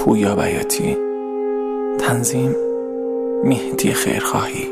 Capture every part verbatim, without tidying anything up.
پویا بیاتی. تنظیم مهدی خیرخواهی.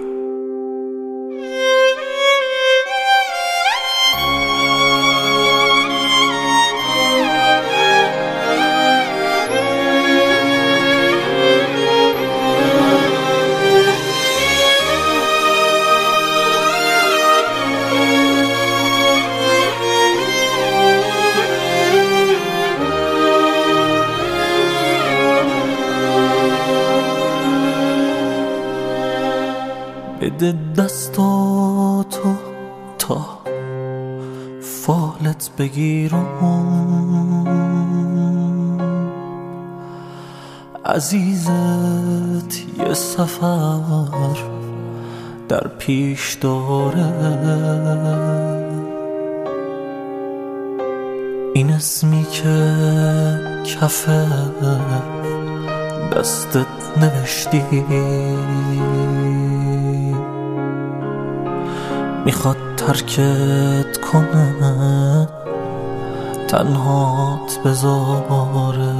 بده دستاتو تا فالت بگیرم، عزیزت یه سفر در پیش داره. این اسمی که کف دستت نوشتی میخواد ترکت کنه، تنهات بذاره.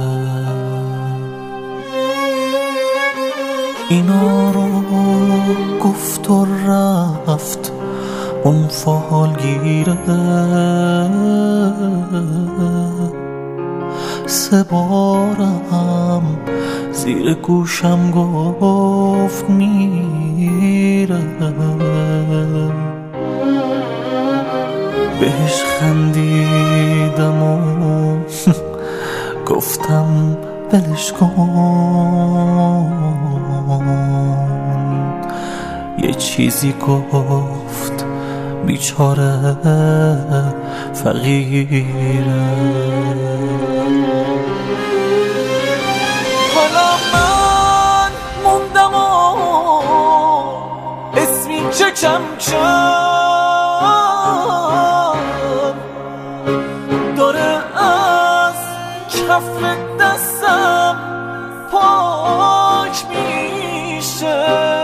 اینا رو گفت و رفت اون فالگیره، سه بارم زیر گوشم گفت میره. بهش خندیدم و گفتم بلش کن. یه چیزی گفت بیچاره فقیره. حالا من موندم و اسمی که کم کم داره از کف دستم پاک میشه.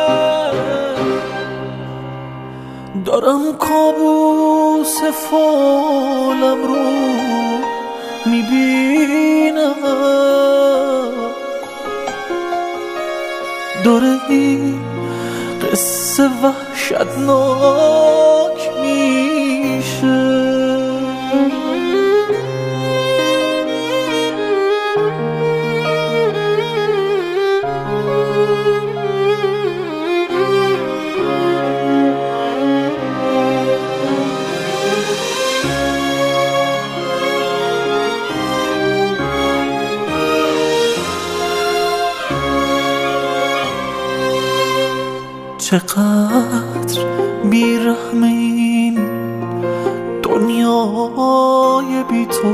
دارم کابوس فالم رو میبینم، داره این قصه وحشتناک میشه. چقدر بیرحم این دنیای بی تو،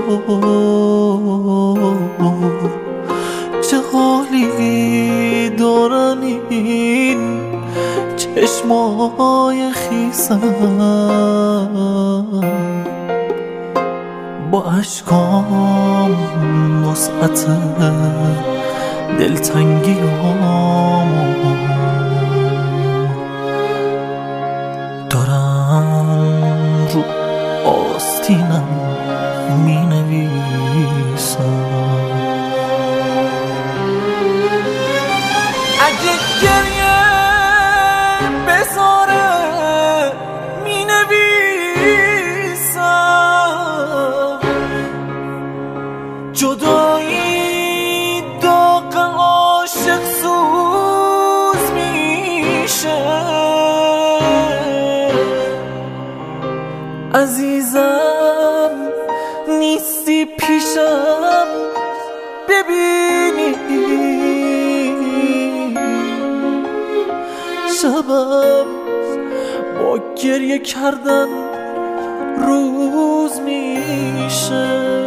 چه حالی دارن این چشمای خیسم. با اشکام وسعت دلتنگیام دارم رو آستینم می نویسم. اگه گریه بذاره می نویسم. جدایی داغ عاشق سوز میشه. عزیزم نیستی پیشم ببینی، شبم با گریه کردن روز میشه.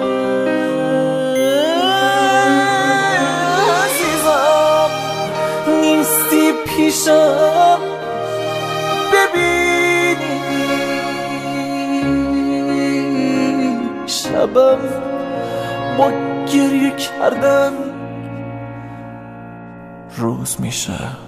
عزیزم نیستی پیشم ببینی، شبم با گریه کردن روز میشه.